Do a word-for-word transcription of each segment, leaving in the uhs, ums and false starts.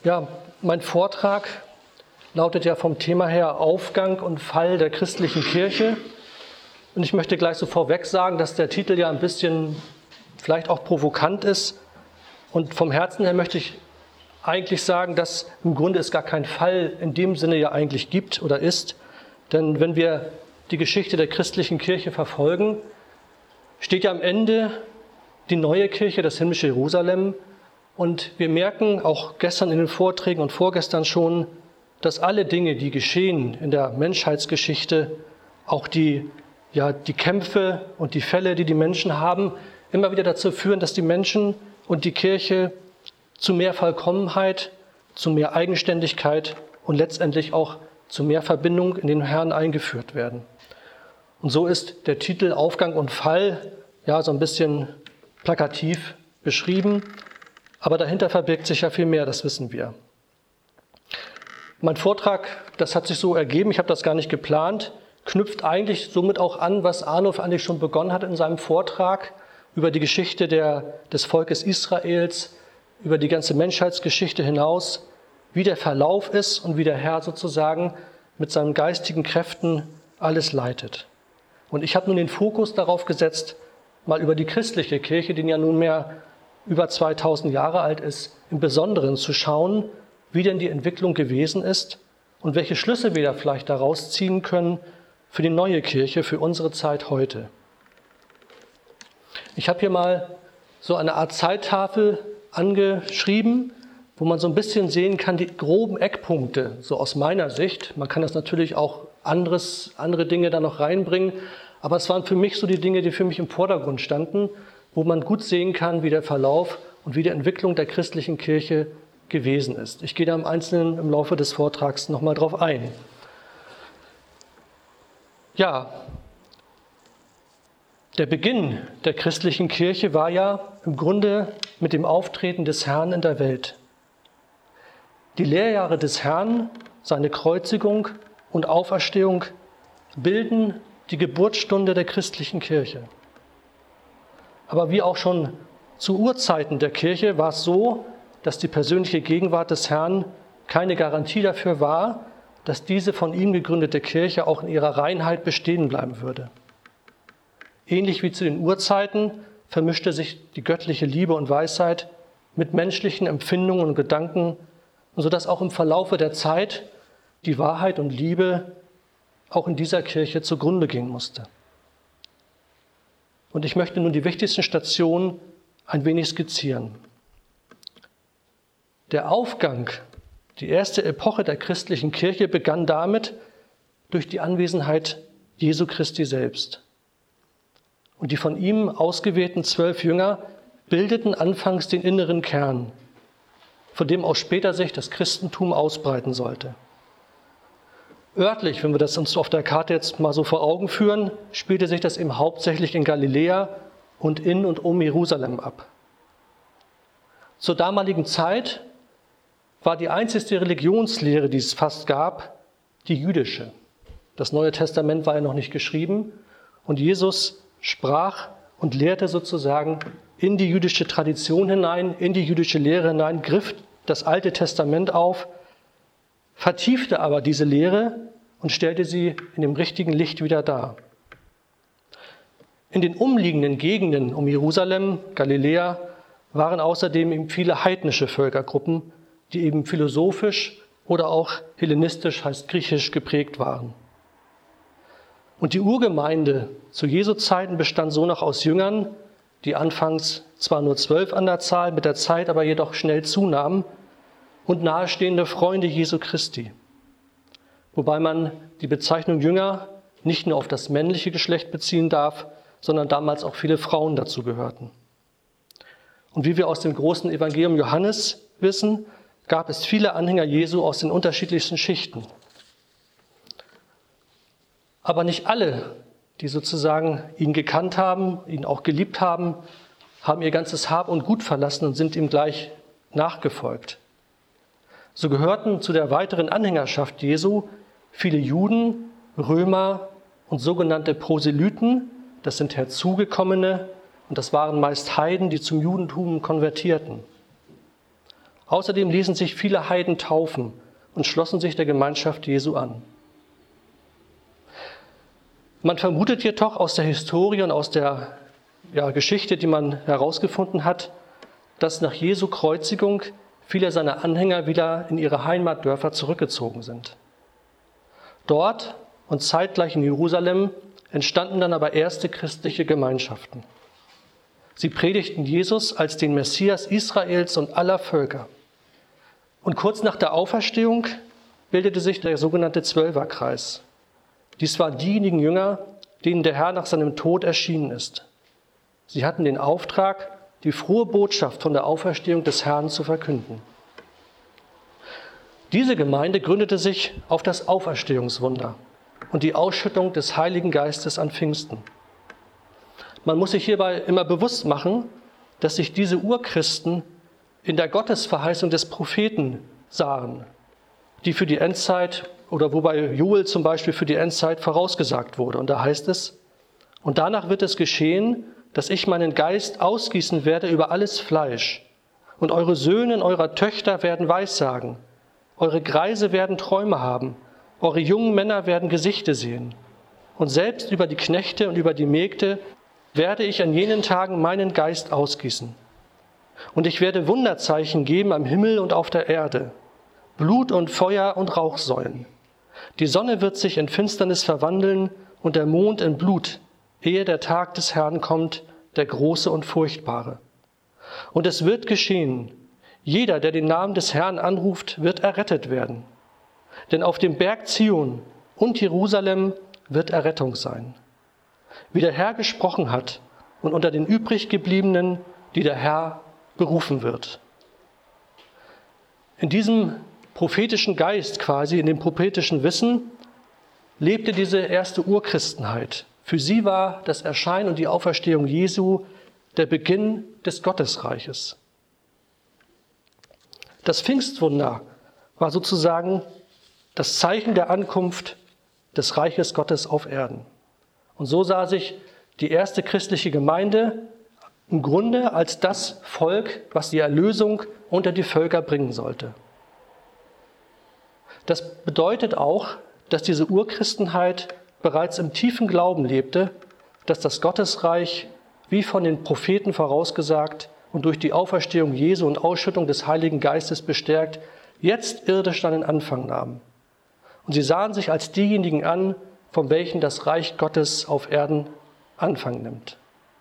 Ja, mein Vortrag lautet ja vom Thema her Aufgang und Fall der christlichen Kirche. Und ich möchte gleich so vorweg sagen, dass der Titel ja ein bisschen vielleicht auch provokant ist. Und vom Herzen her möchte ich eigentlich sagen, dass im Grunde es gar keinen Fall in dem Sinne ja eigentlich gibt oder ist. Denn wenn wir die Geschichte der christlichen Kirche verfolgen, steht ja am Ende die neue Kirche, das himmlische Jerusalem. Und wir merken auch gestern in den Vorträgen und vorgestern schon, dass alle Dinge, die geschehen in der Menschheitsgeschichte, auch die, ja, die Kämpfe und die Fälle, die die Menschen haben, immer wieder dazu führen, dass die Menschen und die Kirche zu mehr Vollkommenheit, zu mehr Eigenständigkeit und letztendlich auch zu mehr Verbindung in den Herrn eingeführt werden. Und so ist der Titel Aufgang und Fall ja so ein bisschen plakativ beschrieben, aber dahinter verbirgt sich ja viel mehr, das wissen wir. Mein Vortrag, das hat sich so ergeben, ich habe das gar nicht geplant, knüpft eigentlich somit auch an, was Arnulf eigentlich schon begonnen hat in seinem Vortrag über die Geschichte der, des Volkes Israels, über die ganze Menschheitsgeschichte hinaus, wie der Verlauf ist und wie der Herr sozusagen mit seinen geistigen Kräften alles leitet. Und ich habe nun den Fokus darauf gesetzt, mal über die christliche Kirche, die ja nunmehr über zweitausend Jahre alt ist, im Besonderen zu schauen, wie denn die Entwicklung gewesen ist und welche Schlüsse wir da vielleicht daraus ziehen können für die neue Kirche, für unsere Zeit heute. Ich habe hier mal so eine Art Zeittafel angeschrieben, wo man so ein bisschen sehen kann, die groben Eckpunkte, so aus meiner Sicht. Man kann das natürlich auch anderes, andere Dinge da noch reinbringen, aber es waren für mich so die Dinge, die für mich im Vordergrund standen, wo man gut sehen kann, wie der Verlauf und wie die Entwicklung der christlichen Kirche gewesen ist. Ich gehe da im Einzelnen im Laufe des Vortrags nochmal drauf ein. Ja, der Beginn der christlichen Kirche war ja im Grunde mit dem Auftreten des Herrn in der Welt. Die Lehrjahre des Herrn, seine Kreuzigung und Auferstehung bilden die Geburtsstunde der christlichen Kirche. Aber wie auch schon zu Urzeiten der Kirche war es so, dass die persönliche Gegenwart des Herrn keine Garantie dafür war, dass diese von ihm gegründete Kirche auch in ihrer Reinheit bestehen bleiben würde. Ähnlich wie zu den Urzeiten vermischte sich die göttliche Liebe und Weisheit mit menschlichen Empfindungen und Gedanken, sodass auch im Verlaufe der Zeit die Wahrheit und Liebe auch in dieser Kirche zugrunde gehen musste. Und ich möchte nun die wichtigsten Stationen ein wenig skizzieren. Der Aufgang, die erste Epoche der christlichen Kirche begann damit durch die Anwesenheit Jesu Christi selbst. Und die von ihm ausgewählten zwölf Jünger bildeten anfangs den inneren Kern, von dem aus später sich das Christentum ausbreiten sollte. Örtlich, wenn wir das uns auf der Karte jetzt mal so vor Augen führen, spielte sich das eben hauptsächlich in Galiläa und in und um Jerusalem ab. Zur damaligen Zeit war die einzigste Religionslehre, die es fast gab, die jüdische. Das Neue Testament war ja noch nicht geschrieben und Jesus sprach und lehrte sozusagen in die jüdische Tradition hinein, in die jüdische Lehre hinein, griff das Alte Testament auf, vertiefte aber diese Lehre und stellte sie in dem richtigen Licht wieder dar. In den umliegenden Gegenden um Jerusalem, Galiläa, waren außerdem eben viele heidnische Völkergruppen, die eben philosophisch oder auch hellenistisch, heißt griechisch, geprägt waren. Und die Urgemeinde zu Jesu Zeiten bestand so noch aus Jüngern, die anfangs zwar nur zwölf an der Zahl, mit der Zeit aber jedoch schnell zunahmen, und nahestehende Freunde Jesu Christi. Wobei man die Bezeichnung Jünger nicht nur auf das männliche Geschlecht beziehen darf, sondern damals auch viele Frauen dazu gehörten. Und wie wir aus dem großen Evangelium Johannes wissen, gab es viele Anhänger Jesu aus den unterschiedlichsten Schichten. Aber nicht alle, die sozusagen ihn gekannt haben, ihn auch geliebt haben, haben ihr ganzes Hab und Gut verlassen und sind ihm gleich nachgefolgt. So gehörten zu der weiteren Anhängerschaft Jesu viele Juden, Römer und sogenannte Proselyten, das sind Herzugekommene, und das waren meist Heiden, die zum Judentum konvertierten. Außerdem ließen sich viele Heiden taufen und schlossen sich der Gemeinschaft Jesu an. Man vermutet jedoch aus der Historie und aus der ja, Geschichte, die man herausgefunden hat, dass nach Jesu Kreuzigung viele seiner Anhänger wieder in ihre Heimatdörfer zurückgezogen sind. Dort und zeitgleich in Jerusalem entstanden dann aber erste christliche Gemeinschaften. Sie predigten Jesus als den Messias Israels und aller Völker. Und kurz nach der Auferstehung bildete sich der sogenannte Zwölferkreis. Dies waren diejenigen Jünger, denen der Herr nach seinem Tod erschienen ist. Sie hatten den Auftrag, die frohe Botschaft von der Auferstehung des Herrn zu verkünden. Diese Gemeinde gründete sich auf das Auferstehungswunder und die Ausschüttung des Heiligen Geistes an Pfingsten. Man muss sich hierbei immer bewusst machen, dass sich diese Urchristen in der Gottesverheißung des Propheten sahen, die für die Endzeit oder wobei Joel zum Beispiel für die Endzeit vorausgesagt wurde. Und da heißt es, und danach wird es geschehen, dass ich meinen Geist ausgießen werde über alles Fleisch. Und eure Söhne und eure Töchter werden Weissagen. Eure Greise werden Träume haben. Eure jungen Männer werden Gesichte sehen. Und selbst über die Knechte und über die Mägde werde ich an jenen Tagen meinen Geist ausgießen. Und ich werde Wunderzeichen geben am Himmel und auf der Erde. Blut und Feuer und Rauchsäulen. Die Sonne wird sich in Finsternis verwandeln und der Mond in Blut, ehe der Tag des Herrn kommt, der große und furchtbare. Und es wird geschehen, jeder, der den Namen des Herrn anruft, wird errettet werden. Denn auf dem Berg Zion und Jerusalem wird Errettung sein. Wie der Herr gesprochen hat und unter den übriggebliebenen, die der Herr berufen wird. In diesem prophetischen Geist quasi, in dem prophetischen Wissen, lebte diese erste Urchristenheit. Für sie war das Erscheinen und die Auferstehung Jesu der Beginn des Gottesreiches. Das Pfingstwunder war sozusagen das Zeichen der Ankunft des Reiches Gottes auf Erden. Und so sah sich die erste christliche Gemeinde im Grunde als das Volk, was die Erlösung unter die Völker bringen sollte. Das bedeutet auch, dass diese Urchristenheit bereits im tiefen Glauben lebte, dass das Gottesreich, wie von den Propheten vorausgesagt und durch die Auferstehung Jesu und Ausschüttung des Heiligen Geistes bestärkt, jetzt irdisch einen Anfang nahm. Und sie sahen sich als diejenigen an, von welchen das Reich Gottes auf Erden Anfang nimmt.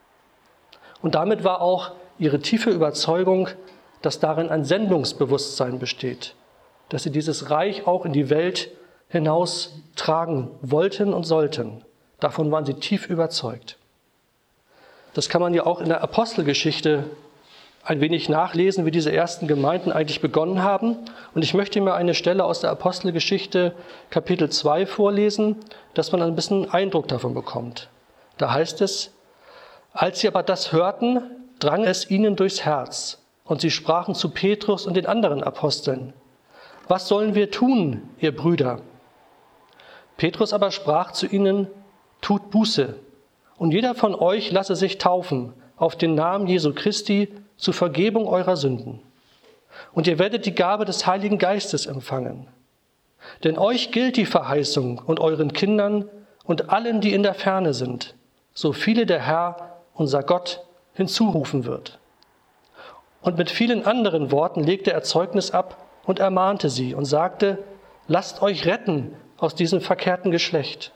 Und damit war auch ihre tiefe Überzeugung, dass darin ein Sendungsbewusstsein besteht, dass sie dieses Reich auch in die Welt hinaus tragen wollten und sollten. Davon waren sie tief überzeugt. Das kann man ja auch in der Apostelgeschichte ein wenig nachlesen, wie diese ersten Gemeinden eigentlich begonnen haben. Und ich möchte mir eine Stelle aus der Apostelgeschichte Kapitel zwei vorlesen, dass man ein bisschen Eindruck davon bekommt. Da heißt es, als sie aber das hörten, drang es ihnen durchs Herz. Und sie sprachen zu Petrus und den anderen Aposteln, was sollen wir tun, ihr Brüder? Petrus aber sprach zu ihnen, tut Buße, und jeder von euch lasse sich taufen auf den Namen Jesu Christi zur Vergebung eurer Sünden. Und ihr werdet die Gabe des Heiligen Geistes empfangen. Denn euch gilt die Verheißung und euren Kindern und allen, die in der Ferne sind, so viele der Herr, unser Gott, hinzurufen wird. Und mit vielen anderen Worten legte er Zeugnis ab und ermahnte sie und sagte, lasst euch retten aus diesem verkehrten Geschlecht.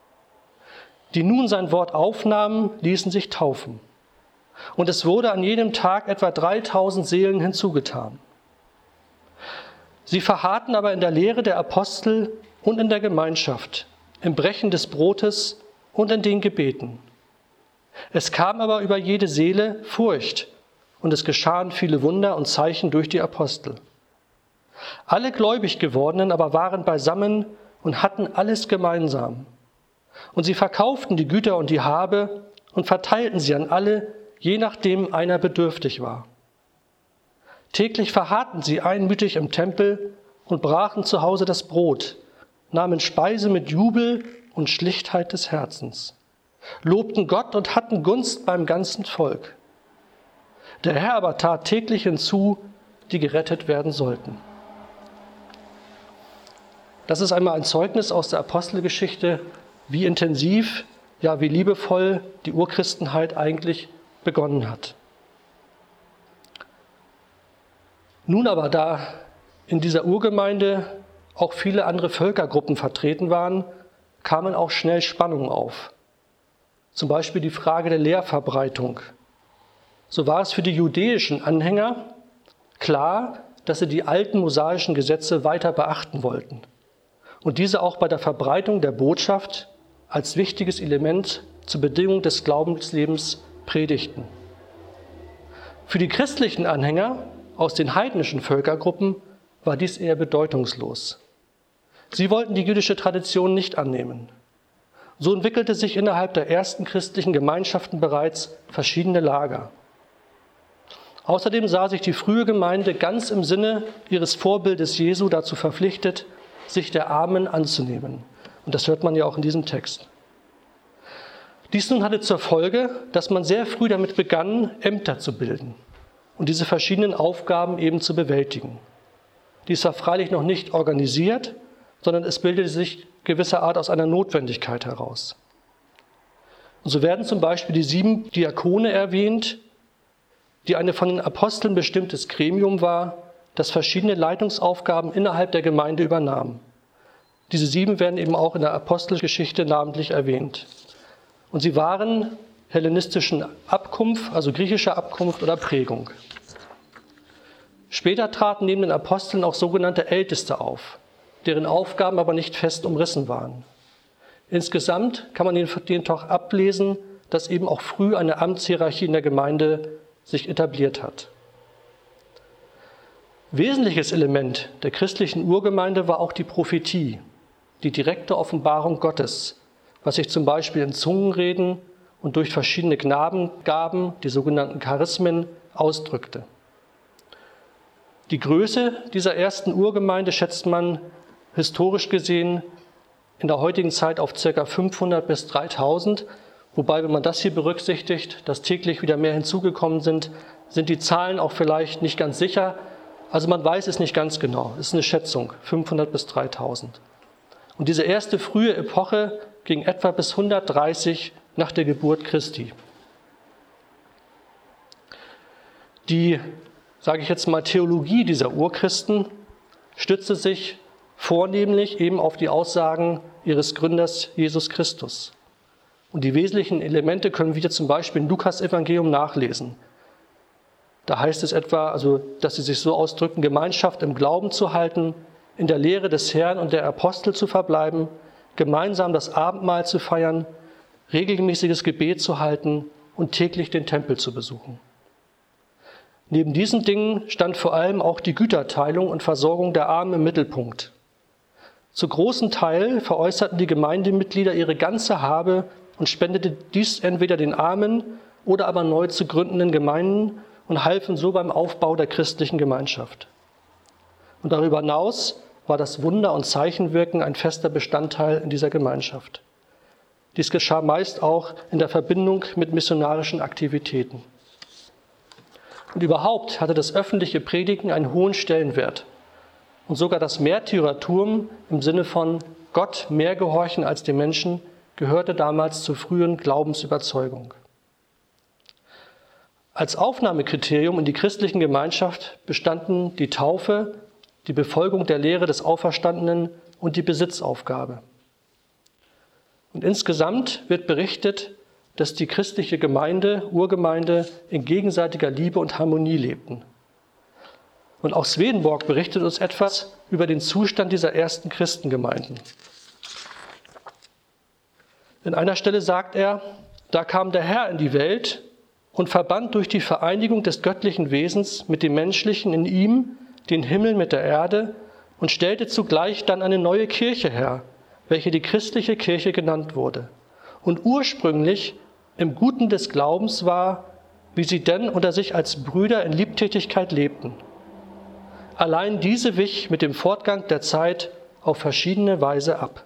Die nun sein Wort aufnahmen, ließen sich taufen. Und es wurde an jedem Tag etwa dreitausend Seelen hinzugetan. Sie verharrten aber in der Lehre der Apostel und in der Gemeinschaft, im Brechen des Brotes und in den Gebeten. Es kam aber über jede Seele Furcht, und es geschahen viele Wunder und Zeichen durch die Apostel. Alle gläubig gewordenen aber waren beisammen und hatten alles gemeinsam. Und sie verkauften die Güter und die Habe und verteilten sie an alle, je nachdem einer bedürftig war. Täglich verharrten sie einmütig im Tempel und brachen zu Hause das Brot, nahmen Speise mit Jubel und Schlichtheit des Herzens, lobten Gott und hatten Gunst beim ganzen Volk. Der Herr aber tat täglich hinzu, die gerettet werden sollten. Das ist einmal ein Zeugnis aus der Apostelgeschichte, wie intensiv, ja wie liebevoll die Urchristenheit eigentlich begonnen hat. Nun aber, da in dieser Urgemeinde auch viele andere Völkergruppen vertreten waren, kamen auch schnell Spannungen auf. Zum Beispiel die Frage der Lehrverbreitung. So war es für die judäischen Anhänger klar, dass sie die alten mosaischen Gesetze weiter beachten wollten und diese auch bei der Verbreitung der Botschaft als wichtiges Element zur Bedingung des Glaubenslebens predigten. Für die christlichen Anhänger aus den heidnischen Völkergruppen war dies eher bedeutungslos. Sie wollten die jüdische Tradition nicht annehmen. So entwickelte sich innerhalb der ersten christlichen Gemeinschaften bereits verschiedene Lager. Außerdem sah sich die frühe Gemeinde ganz im Sinne ihres Vorbildes Jesu dazu verpflichtet, sich der Armen anzunehmen. Und das hört man ja auch in diesem Text. Dies nun hatte zur Folge, dass man sehr früh damit begann, Ämter zu bilden und diese verschiedenen Aufgaben eben zu bewältigen. Dies war freilich noch nicht organisiert, sondern es bildete sich gewisserart aus einer Notwendigkeit heraus. Und so werden zum Beispiel die sieben Diakone erwähnt, die eine von den Aposteln bestimmtes Gremium war, das verschiedene Leitungsaufgaben innerhalb der Gemeinde übernahm. Diese sieben werden eben auch in der Apostelgeschichte namentlich erwähnt. Und sie waren hellenistischen Abkunft, also griechischer Abkunft oder Prägung. Später traten neben den Aposteln auch sogenannte Älteste auf, deren Aufgaben aber nicht fest umrissen waren. Insgesamt kann man den doch ablesen, dass eben auch früh eine Amtshierarchie in der Gemeinde sich etabliert hat. Wesentliches Element der christlichen Urgemeinde war auch die Prophetie, die direkte Offenbarung Gottes, was sich zum Beispiel in Zungenreden und durch verschiedene Gnadengaben, die sogenannten Charismen, ausdrückte. Die Größe dieser ersten Urgemeinde schätzt man historisch gesehen in der heutigen Zeit auf ca. fünfhundert bis dreitausend, wobei, wenn man das hier berücksichtigt, dass täglich wieder mehr hinzugekommen sind, sind die Zahlen auch vielleicht nicht ganz sicher. Also man weiß es nicht ganz genau, es ist eine Schätzung, fünfhundert bis dreitausend. Und diese erste frühe Epoche ging etwa bis hundertdreißig nach der Geburt Christi. Die, sage ich jetzt mal, Theologie dieser Urchristen stützte sich vornehmlich eben auf die Aussagen ihres Gründers Jesus Christus. Und die wesentlichen Elemente können wir zum Beispiel im Lukas-Evangelium nachlesen. Da heißt es etwa, also, dass sie sich so ausdrücken, Gemeinschaft im Glauben zu halten, in der Lehre des Herrn und der Apostel zu verbleiben, gemeinsam das Abendmahl zu feiern, regelmäßiges Gebet zu halten und täglich den Tempel zu besuchen. Neben diesen Dingen stand vor allem auch die Güterteilung und Versorgung der Armen im Mittelpunkt. Zu großem Teil veräußerten die Gemeindemitglieder ihre ganze Habe und spendeten dies entweder den Armen oder aber neu zu gründenden Gemeinden und halfen so beim Aufbau der christlichen Gemeinschaft. Und darüber hinaus war das Wunder- und Zeichenwirken ein fester Bestandteil in dieser Gemeinschaft. Dies geschah meist auch in der Verbindung mit missionarischen Aktivitäten. Und überhaupt hatte das öffentliche Predigen einen hohen Stellenwert. Und sogar das Märtyrertum im Sinne von Gott mehr gehorchen als dem Menschen gehörte damals zur frühen Glaubensüberzeugung. Als Aufnahmekriterium in die christlichen Gemeinschaft bestanden die Taufe, die Befolgung der Lehre des Auferstandenen und die Besitzaufgabe. Und insgesamt wird berichtet, dass die christliche Gemeinde, Urgemeinde, in gegenseitiger Liebe und Harmonie lebten. Und auch Swedenborg berichtet uns etwas über den Zustand dieser ersten Christengemeinden. In einer Stelle sagt er, da kam der Herr in die Welt und verband durch die Vereinigung des göttlichen Wesens mit dem menschlichen in ihm den Himmel mit der Erde und stellte zugleich dann eine neue Kirche her, welche die christliche Kirche genannt wurde und ursprünglich im Guten des Glaubens war, wie sie denn unter sich als Brüder in Liebtätigkeit lebten. Allein diese wich mit dem Fortgang der Zeit auf verschiedene Weise ab.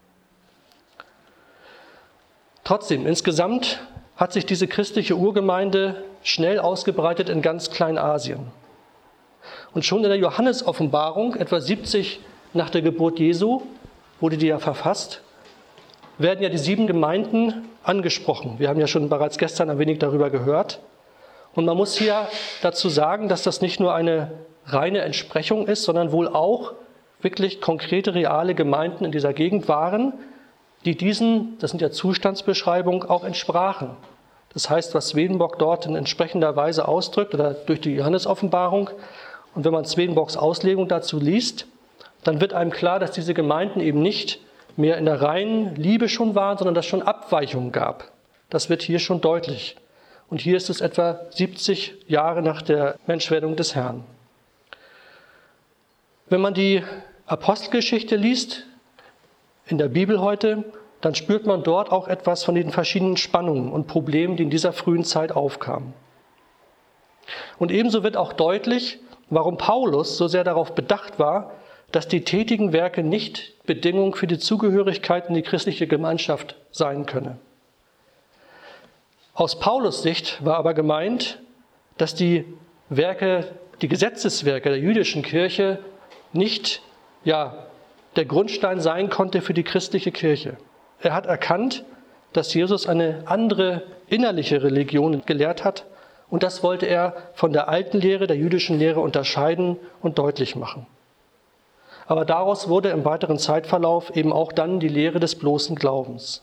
Trotzdem, insgesamt hat sich diese christliche Urgemeinde schnell ausgebreitet in ganz Kleinasien. Und schon in der Johannes-Offenbarung, etwa siebzig nach der Geburt Jesu, wurde die ja verfasst, werden ja die sieben Gemeinden angesprochen. Wir haben ja schon bereits gestern ein wenig darüber gehört. Und man muss hier dazu sagen, dass das nicht nur eine reine Entsprechung ist, sondern wohl auch wirklich konkrete, reale Gemeinden in dieser Gegend waren, die diesen, das sind ja Zustandsbeschreibungen, auch entsprachen. Das heißt, was Swedenborg dort in entsprechender Weise ausdrückt, oder durch die Johannes-Offenbarung, und wenn man Swedenborgs Auslegung dazu liest, dann wird einem klar, dass diese Gemeinden eben nicht mehr in der reinen Liebe schon waren, sondern dass es schon Abweichungen gab. Das wird hier schon deutlich. Und hier ist es etwa siebzig Jahre nach der Menschwerdung des Herrn. Wenn man die Apostelgeschichte liest, in der Bibel heute, dann spürt man dort auch etwas von den verschiedenen Spannungen und Problemen, die in dieser frühen Zeit aufkamen. Und ebenso wird auch deutlich, warum Paulus so sehr darauf bedacht war, dass die tätigen Werke nicht Bedingung für die Zugehörigkeit in die christliche Gemeinschaft sein könne. Aus Paulus Sicht war aber gemeint, dass die Werke, die Gesetzeswerke der jüdischen Kirche nicht ja, der Grundstein sein konnte für die christliche Kirche. Er hat erkannt, dass Jesus eine andere innerliche Religion gelehrt hat, und das wollte er von der alten Lehre, der jüdischen Lehre unterscheiden und deutlich machen. Aber daraus wurde im weiteren Zeitverlauf eben auch dann die Lehre des bloßen Glaubens.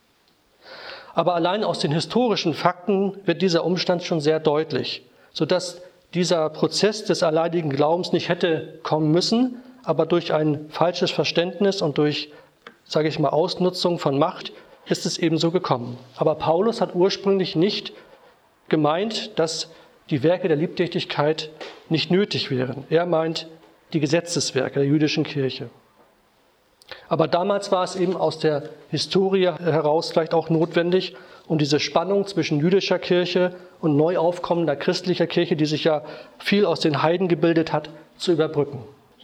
Aber allein aus den historischen Fakten wird dieser Umstand schon sehr deutlich, sodass dieser Prozess des alleinigen Glaubens nicht hätte kommen müssen, aber durch ein falsches Verständnis und durch, sage ich mal, Ausnutzung von Macht ist es eben so gekommen. Aber Paulus hat ursprünglich nicht gemeint, dass die Werke der Liebtätigkeit nicht nötig wären. Er meint die Gesetzeswerke der jüdischen Kirche. Aber damals war es eben aus der Historie heraus vielleicht auch notwendig, um diese Spannung zwischen jüdischer Kirche und neu aufkommender christlicher Kirche, die sich ja viel aus den Heiden gebildet hat, zu überbrücken.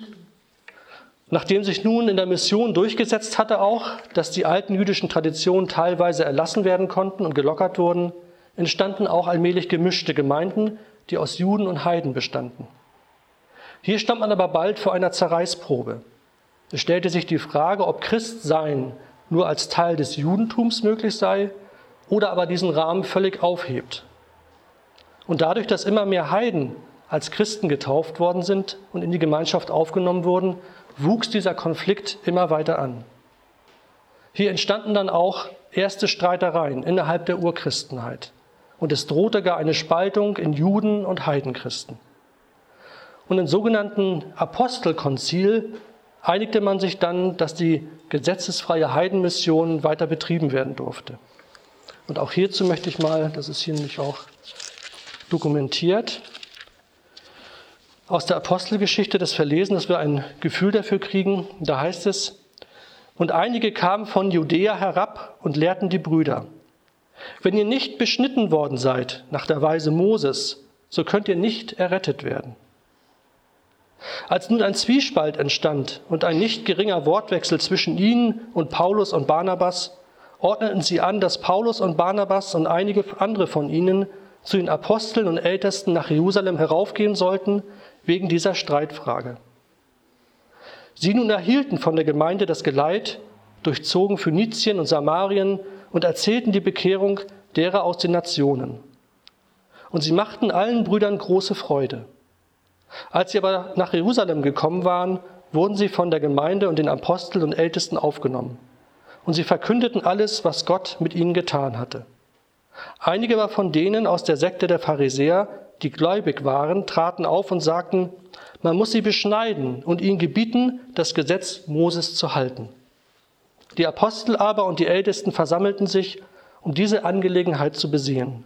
Nachdem sich nun in der Mission durchgesetzt hatte auch, dass die alten jüdischen Traditionen teilweise erlassen werden konnten und gelockert wurden, entstanden auch allmählich gemischte Gemeinden, die aus Juden und Heiden bestanden. Hier stand man aber bald vor einer Zerreißprobe. Es stellte sich die Frage, ob Christsein nur als Teil des Judentums möglich sei oder aber diesen Rahmen völlig aufhebt. Und dadurch, dass immer mehr Heiden als Christen getauft worden sind und in die Gemeinschaft aufgenommen wurden, wuchs dieser Konflikt immer weiter an. Hier entstanden dann auch erste Streitereien innerhalb der Urchristenheit. Und es drohte gar eine Spaltung in Juden und Heidenchristen. Und im sogenannten Apostelkonzil einigte man sich dann, dass die gesetzesfreie Heidenmission weiter betrieben werden durfte. Und auch hierzu möchte ich mal, das ist hier nämlich auch dokumentiert, aus der Apostelgeschichte das verlesen, dass wir ein Gefühl dafür kriegen. Da heißt es: Und einige kamen von Judäa herab und lehrten die Brüder: Wenn ihr nicht beschnitten worden seid nach der Weise Moses, so könnt ihr nicht errettet werden. Als nun ein Zwiespalt entstand und ein nicht geringer Wortwechsel zwischen ihnen und Paulus und Barnabas, ordneten sie an, dass Paulus und Barnabas und einige andere von ihnen zu den Aposteln und Ältesten nach Jerusalem heraufgehen sollten, wegen dieser Streitfrage. Sie nun erhielten von der Gemeinde das Geleit, durchzogen Phönizien und Samarien und erzählten die Bekehrung derer aus den Nationen. Und sie machten allen Brüdern große Freude. Als sie aber nach Jerusalem gekommen waren, wurden sie von der Gemeinde und den Aposteln und Ältesten aufgenommen. Und sie verkündeten alles, was Gott mit ihnen getan hatte. Einige aber von denen aus der Sekte der Pharisäer, die gläubig waren, traten auf und sagten: Man muss sie beschneiden und ihnen gebieten, das Gesetz Moses zu halten. Die Apostel aber und die Ältesten versammelten sich, um diese Angelegenheit zu besehen.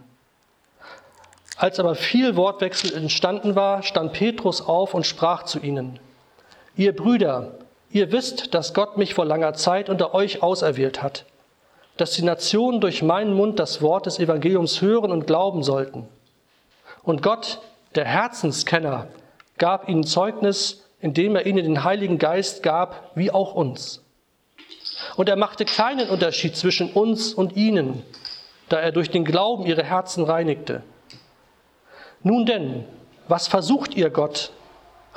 Als aber viel Wortwechsel entstanden war, stand Petrus auf und sprach zu ihnen: Ihr Brüder, ihr wisst, dass Gott mich vor langer Zeit unter euch auserwählt hat, dass die Nationen durch meinen Mund das Wort des Evangeliums hören und glauben sollten. Und Gott, der Herzenskenner, gab ihnen Zeugnis, indem er ihnen den Heiligen Geist gab, wie auch uns. Und er machte keinen Unterschied zwischen uns und ihnen, da er durch den Glauben ihre Herzen reinigte. Nun denn, was versucht ihr Gott?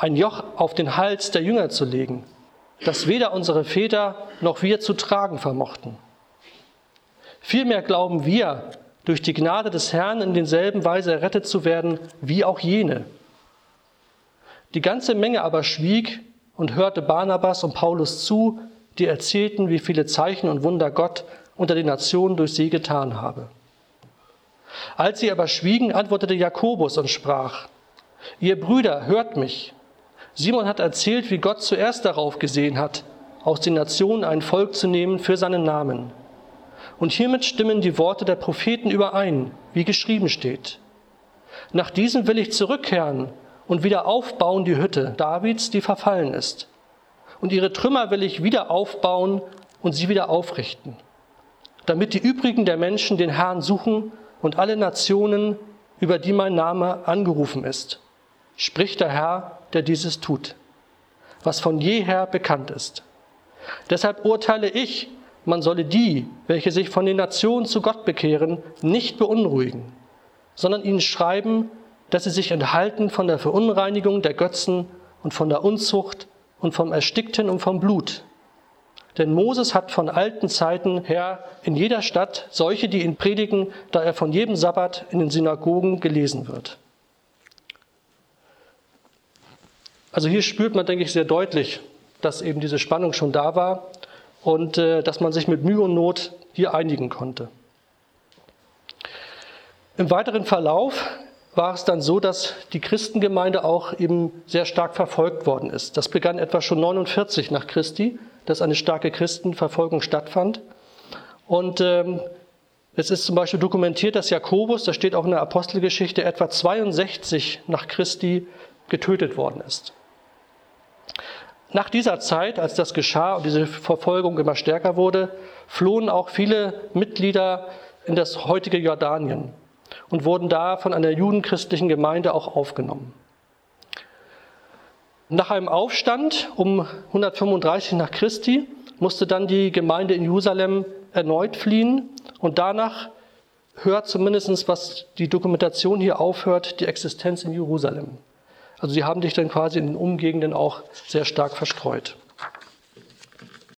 ein Joch auf den Hals der Jünger zu legen, das weder unsere Väter noch wir zu tragen vermochten. Vielmehr glauben wir, durch die Gnade des Herrn in denselben Weise errettet zu werden, wie auch jene. Die ganze Menge aber schwieg und hörte Barnabas und Paulus zu, die erzählten, wie viele Zeichen und Wunder Gott unter den Nationen durch sie getan habe. Als sie aber schwiegen, antwortete Jakobus und sprach: Ihr Brüder, hört mich. Simon hat erzählt, wie Gott zuerst darauf gesehen hat, aus den Nationen ein Volk zu nehmen für seinen Namen. Und hiermit stimmen die Worte der Propheten überein, wie geschrieben steht. Nach diesem will ich zurückkehren und wieder aufbauen die Hütte Davids, die verfallen ist. Und ihre Trümmer will ich wieder aufbauen und sie wieder aufrichten, damit die übrigen der Menschen den Herrn suchen und alle Nationen, über die mein Name angerufen ist, spricht der Herr, der dieses tut, was von jeher bekannt ist. Deshalb urteile ich, man solle die, welche sich von den Nationen zu Gott bekehren, nicht beunruhigen, sondern ihnen schreiben, dass sie sich enthalten von der Verunreinigung der Götzen und von der Unzucht und vom Erstickten und vom Blut. Denn Moses hat von alten Zeiten her in jeder Stadt solche, die ihn predigen, da er von jedem Sabbat in den Synagogen gelesen wird. Also hier spürt man, denke ich, sehr deutlich, dass eben diese Spannung schon da war und äh, dass man sich mit Mühe und Not hier einigen konnte. Im weiteren Verlauf war es dann so, dass die Christengemeinde auch eben sehr stark verfolgt worden ist. Das begann etwa schon neunundvierzig nach Christi, dass eine starke Christenverfolgung stattfand. Und ähm, es ist zum Beispiel dokumentiert, dass Jakobus, das steht auch in der Apostelgeschichte, etwa zweiundsechzig nach Christi getötet worden ist. Nach dieser Zeit, als das geschah und diese Verfolgung immer stärker wurde, flohen auch viele Mitglieder in das heutige Jordanien und wurden da von einer judenchristlichen Gemeinde auch aufgenommen. Nach einem Aufstand um hundertfünfunddreißig nach Christi musste dann die Gemeinde in Jerusalem erneut fliehen und danach hört zumindest, was die Dokumentation hier aufhört, die Existenz in Jerusalem. Also sie haben sich dann quasi in den Umgegenden auch sehr stark verstreut.